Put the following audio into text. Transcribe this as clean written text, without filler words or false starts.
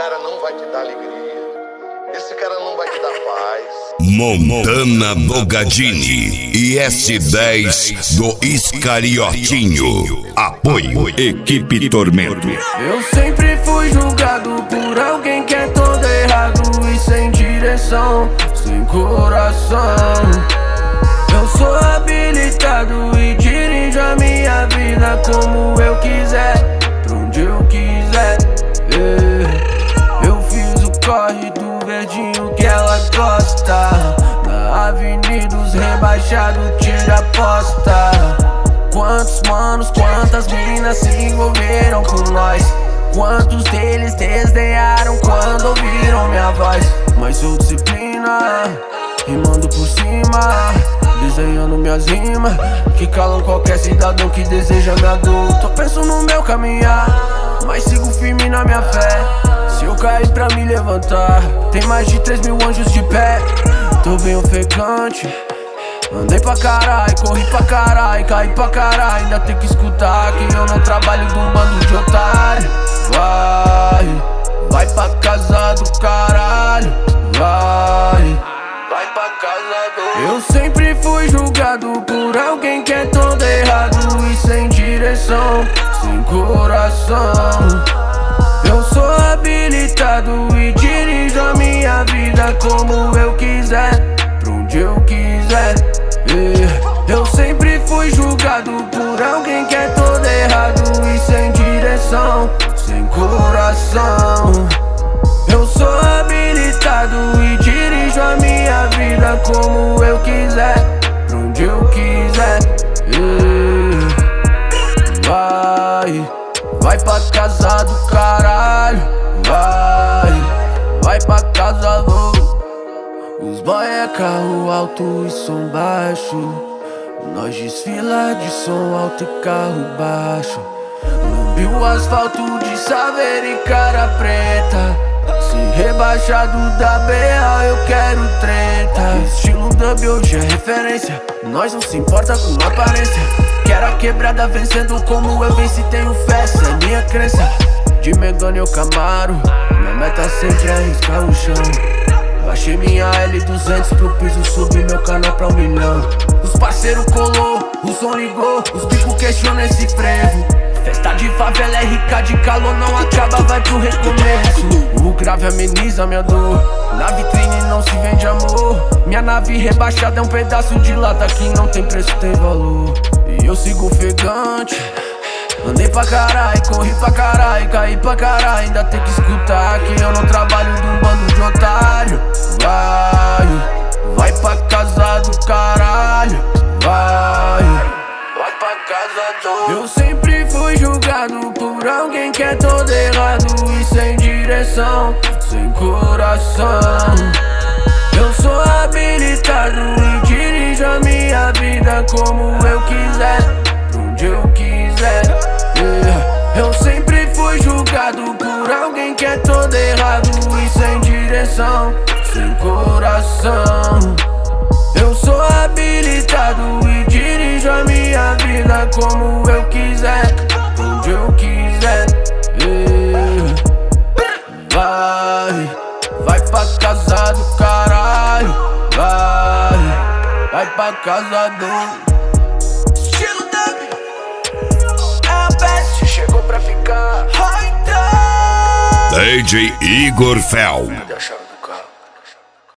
cara não vai te dar alegria. Esse cara não vai te dar paz. Montana Bogadini e S10 do Iscariotinho. Apoio Equipe Tormento. Eu sempre fui julgado por alguém que é todo errado e sem direção, sem coração. Eu sou habilitado e dirijo a minha vida como eu quiser, pra onde eu quiser. Eu fiz o corre do verdinho que ela gosta. Na avenida os rebaixados tira aposta. Quantos manos, quantas minas se envolveram com nós? Quantos deles desdenharam quando ouviram minha voz? Mas sou disciplina, rimando por cima, desenhando minhas rimas que calam qualquer cidadão que deseja me adorar. Tô penso no meu caminhar, mas sigo firme na minha fé. Se eu cair pra me levantar, tem mais de 3 mil anjos de pé. Tô bem ofegante, andei pra caralho, corri pra caralho, caí pra caralho. Ainda tem que escutar que eu não trabalho de um bando de otário. Vai pra casa do caralho, vai pra casa do... Eu sempre fui julgado por alguém que é todo errado e sem direção, sem coração. Eu sou habilitado e dirijo a minha vida como eu quiser, pra onde eu quiser. Eu sempre fui julgado por alguém que é todo errado e sem direção, sem coração. Eu sou habilitado e dirijo a minha vida como eu quiser, pra onde eu quiser. Vai pra casa do caralho, vai pra casa do... Os boy é carro alto e som baixo, nós desfila de som alto e carro baixo. Lambi o asfalto de saveira e cara preta. Se rebaixado da BA eu quero treta. Estilo dub hoje é referência, nós não se importa com aparência. Quero a quebrada vencendo como eu venci, tenho fé, essa é minha crença. De Megane eu Camaro, minha meta sempre é arriscar o chão. Baixei minha L200 pro piso, subi meu canal pra 1 milhão. Os parceiros colou, o som ligou, os bico questionam esse frevo. Festa de favela é rica de calor, não acaba, vai pro recomeço. O grave ameniza minha dor, na vitrine não se vende amor. Minha nave rebaixada é um pedaço de lata que não tem preço, tem valor. E eu sigo ofegante, andei pra caralho, corri pra caralho, caí pra caralho. Ainda tem que escutar que eu não trabalho de um bando de otário. Vai pra casa do caralho, vai pra casa do... Eu sempre fui julgado por alguém que é todo errado e sem direção, sem coração. Eu sou habilitado e dirijo a minha vida como eu quiser, pra onde eu quiser. Eu sempre fui julgado por alguém que é todo errado e sem direção, sem coração. Eu sou habilitado e dirijo a minha vida como eu quiser, pra onde eu quiser. Vai pra casa do caralho, vai pra casa do... Estilo dub, é a best, chegou pra ficar. DJ Igor Fel.